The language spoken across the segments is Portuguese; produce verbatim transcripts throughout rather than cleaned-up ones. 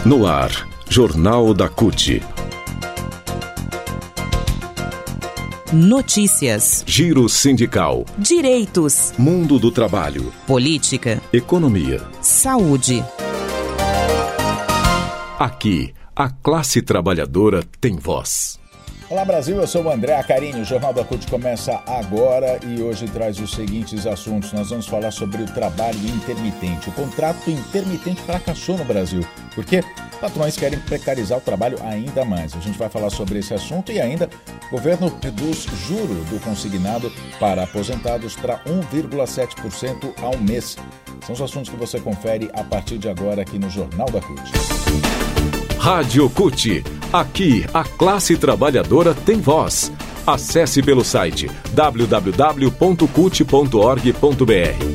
No ar, Jornal da C U T. Notícias. Giro sindical. Direitos. Mundo do trabalho. Política. Economia. Saúde. Aqui, a classe trabalhadora tem voz. Olá Brasil, eu sou o André Acarini, o Jornal da C U T começa agora e hoje traz os seguintes assuntos. Nós vamos falar sobre o trabalho intermitente. O contrato intermitente fracassou no Brasil, porque patrões querem precarizar o trabalho ainda mais. A gente vai falar sobre esse assunto e ainda o governo reduz juro do consignado para aposentados para um vírgula sete por cento ao mês. São os assuntos que você confere a partir de agora aqui no Jornal da C U T. Rádio C U T. Aqui, a classe trabalhadora tem voz. Acesse pelo site w w w ponto cult ponto org ponto b r.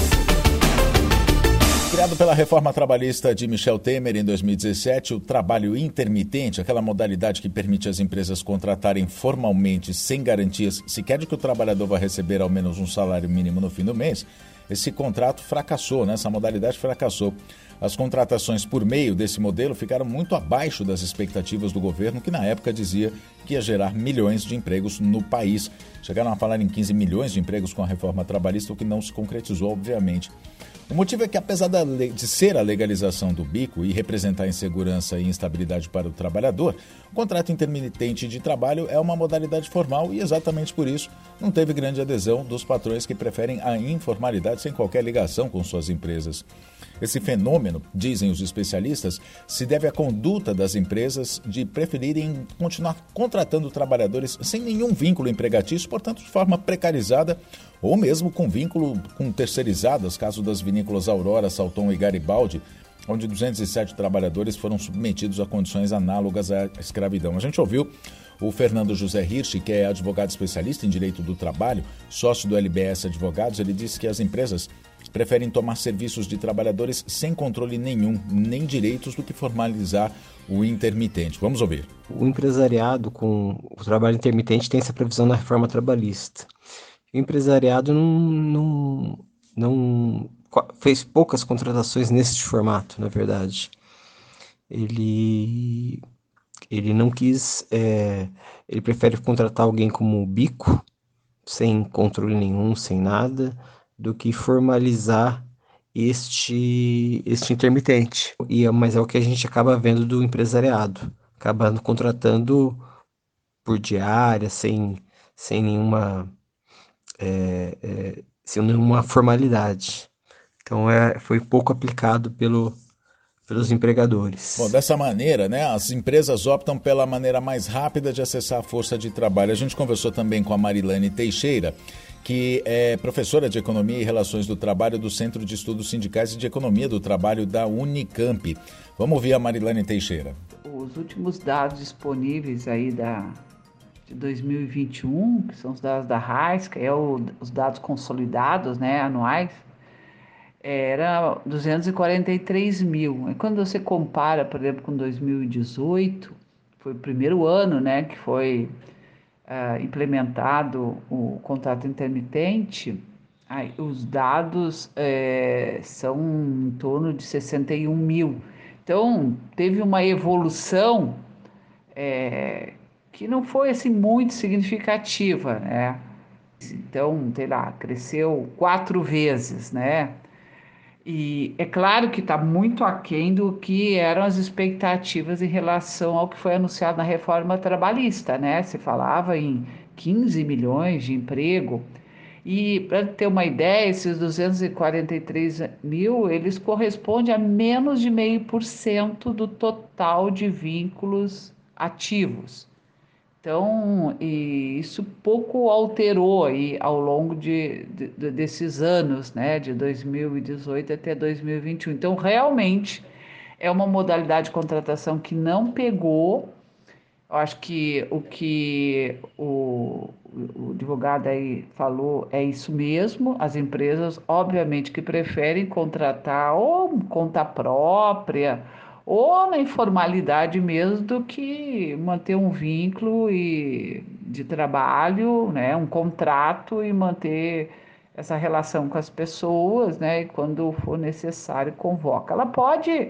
Criado pela reforma trabalhista de Michel Temer em dois mil e dezessete, o trabalho intermitente, aquela modalidade que permite às empresas contratarem formalmente, sem garantias sequer de que o trabalhador vai receber ao menos um salário mínimo no fim do mês, esse contrato fracassou, né? Essa modalidade fracassou. As contratações por meio desse modelo ficaram muito abaixo das expectativas do governo, que na época dizia que ia gerar milhões de empregos no país. Chegaram a falar em quinze milhões de empregos com a reforma trabalhista, o que não se concretizou, obviamente. O motivo é que, apesar de ser a legalização do bico e representar insegurança e instabilidade para o trabalhador, o contrato intermitente de trabalho é uma modalidade formal e, exatamente por isso, não teve grande adesão dos patrões que preferem a informalidade sem qualquer ligação com suas empresas. Esse fenômeno, dizem os especialistas, se deve à conduta das empresas de preferirem continuar contratando trabalhadores sem nenhum vínculo empregatício, portanto, de forma precarizada, ou mesmo com vínculo com terceirizadas, caso das vinícolas Aurora, Salton e Garibaldi, onde duzentos e sete trabalhadores foram submetidos a condições análogas à escravidão. A gente ouviu o Fernando José Hirsch, que é advogado especialista em direito do trabalho, sócio do L B S Advogados. Ele disse que as empresas preferem tomar serviços de trabalhadores sem controle nenhum, nem direitos, do que formalizar o intermitente. Vamos ouvir. O empresariado com o trabalho intermitente tem essa previsão na reforma trabalhista. O empresariado não, não, não fez poucas contratações nesse formato, na verdade. Ele, ele não quis, é, ele prefere contratar alguém como bico, sem controle nenhum, sem nada, do que formalizar este, este intermitente. E, mas é o que a gente acaba vendo do empresariado, acabando contratando por diária, sem, sem nenhuma, é, é, sem nenhuma formalidade. Então é, foi pouco aplicado pelo, pelos empregadores. Bom, dessa maneira, né, as empresas optam pela maneira mais rápida de acessar a força de trabalho. A gente conversou também com a Marilane Teixeira, que é professora de Economia e Relações do Trabalho do Centro de Estudos Sindicais e de Economia do Trabalho da Unicamp. Vamos ouvir a Marilane Teixeira. Os últimos dados disponíveis aí da, de dois mil e vinte e um, que são os dados da RAIS, que é o, os dados consolidados, né, anuais, era duzentos e quarenta e três mil. E quando você compara, por exemplo, com dois mil e dezoito, foi o primeiro ano, né, que foi Uh, implementado o contrato intermitente, aí, os dados é, são em torno de sessenta e um mil. Então, teve uma evolução é, que não foi assim, muito significativa, né? Então, sei lá, cresceu quatro vezes, né? E é claro que está muito aquém do que eram as expectativas em relação ao que foi anunciado na reforma trabalhista, né? Se falava em quinze milhões de emprego. E, para ter uma ideia, esses duzentos e quarenta e três mil, eles correspondem a menos de zero vírgula cinco por cento do total de vínculos ativos. Então, e isso pouco alterou aí ao longo de, de, desses anos, né, de dois mil e dezoito até dois mil e vinte e um. Então, realmente, é uma modalidade de contratação que não pegou. Eu acho que o que o, o advogado aí falou é isso mesmo. As empresas, obviamente, que preferem contratar ou conta própria, ou na informalidade mesmo, do que manter um vínculo e, de trabalho, né, um contrato, e manter essa relação com as pessoas, né, e quando for necessário convoca. Ela pode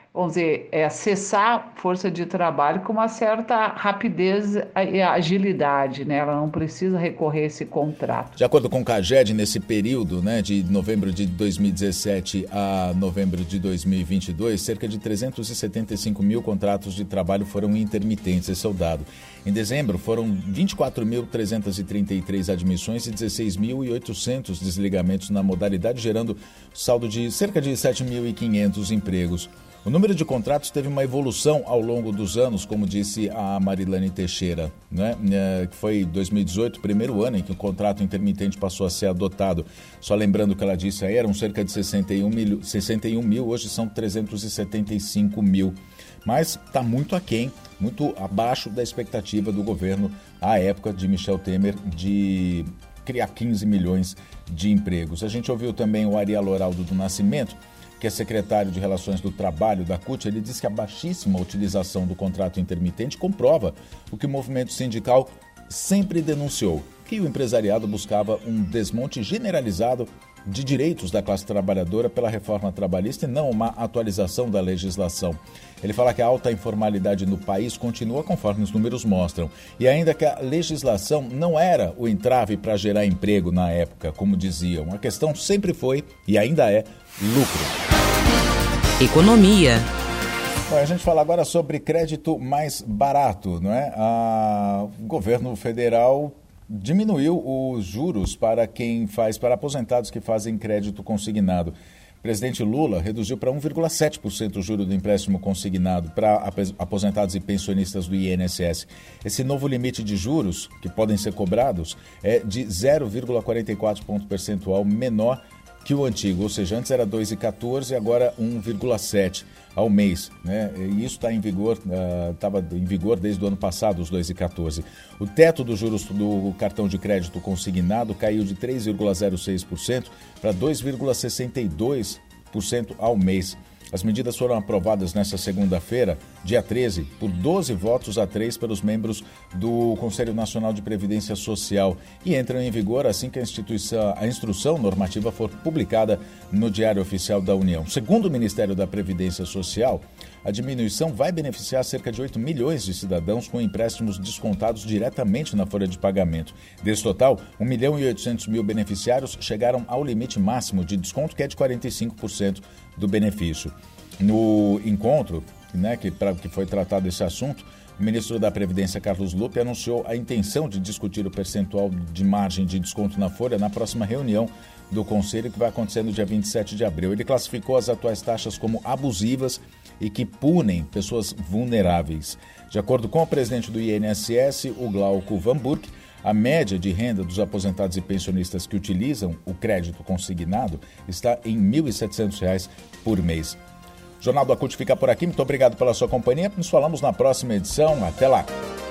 vamos dizer, é acessar força de trabalho com uma certa rapidez e agilidade, né? Ela não precisa recorrer a esse contrato. De acordo com o CAGED, nesse período, né, de novembro de dois mil e dezessete a novembro de dois mil e vinte e dois, cerca de trezentos e setenta e cinco mil contratos de trabalho foram intermitentes, esse é o dado. Em dezembro, foram vinte e quatro mil trezentos e trinta e três admissões e dezesseis mil e oitocentos desligamentos na modalidade, gerando saldo de cerca de sete mil e quinhentos empregos. O número de contratos teve uma evolução ao longo dos anos, como disse a Marilane Teixeira, né? Que foi dois mil e dezoito, o primeiro ano em que o contrato intermitente passou a ser adotado. Só lembrando o que ela disse aí, eram cerca de sessenta e um mil, sessenta e um mil, hoje são trezentos e setenta e cinco mil. Mas está muito aquém, muito abaixo da expectativa do governo à época de Michel Temer de criar quinze milhões de empregos. A gente ouviu também o Ariel Loraldo do Nascimento, que é secretário de Relações do Trabalho da C U T. Ele diz que a baixíssima utilização do contrato intermitente comprova o que o movimento sindical sempre denunciou, que o empresariado buscava um desmonte generalizado de direitos da classe trabalhadora pela reforma trabalhista e não uma atualização da legislação. Ele fala que a alta informalidade no país continua conforme os números mostram, e ainda que a legislação não era o entrave para gerar emprego na época, como diziam. A questão sempre foi e ainda é lucro. Economia. Bom, a gente fala agora sobre crédito mais barato, não é? A... O governo federal diminuiu os juros para quem faz, para aposentados que fazem crédito consignado. O presidente Lula reduziu para um vírgula sete por cento o juro do empréstimo consignado para aposentados e pensionistas do I N S S. Esse novo limite de juros que podem ser cobrados é de zero vírgula quarenta e quatro ponto percentual menor que o antigo, ou seja, antes era dois vírgula quatorze e agora um vírgula sete ao mês, né? E isso está em vigor, estava uh, em vigor desde o ano passado, os dois vírgula quatorze. O teto dos juros do cartão de crédito consignado caiu de três vírgula zero seis por cento para dois vírgula sessenta e dois por cento ao mês. As medidas foram aprovadas nesta segunda-feira, dia treze, por doze votos a três pelos membros do Conselho Nacional de Previdência Social e entram em vigor assim que a, instituição, a instrução normativa for publicada no Diário Oficial da União. Segundo o Ministério da Previdência Social, a diminuição vai beneficiar cerca de oito milhões de cidadãos com empréstimos descontados diretamente na folha de pagamento. Desse total, um milhão e oitocentos mil beneficiários chegaram ao limite máximo de desconto, que é de quarenta e cinco por cento do benefício. No encontro, né, que, pra, que foi tratado esse assunto, o ministro da Previdência, Carlos Lupe, anunciou a intenção de discutir o percentual de margem de desconto na folha na próxima reunião do Conselho, que vai acontecer no dia vinte e sete de abril. Ele classificou as atuais taxas como abusivas e que punem pessoas vulneráveis. De acordo com o presidente do I N S S, o Glauco Van Burk, a média de renda dos aposentados e pensionistas que utilizam o crédito consignado está em mil e setecentos reais por mês. O Jornal do A C U T fica por aqui. Muito obrigado pela sua companhia. Nos falamos na próxima edição. Até lá!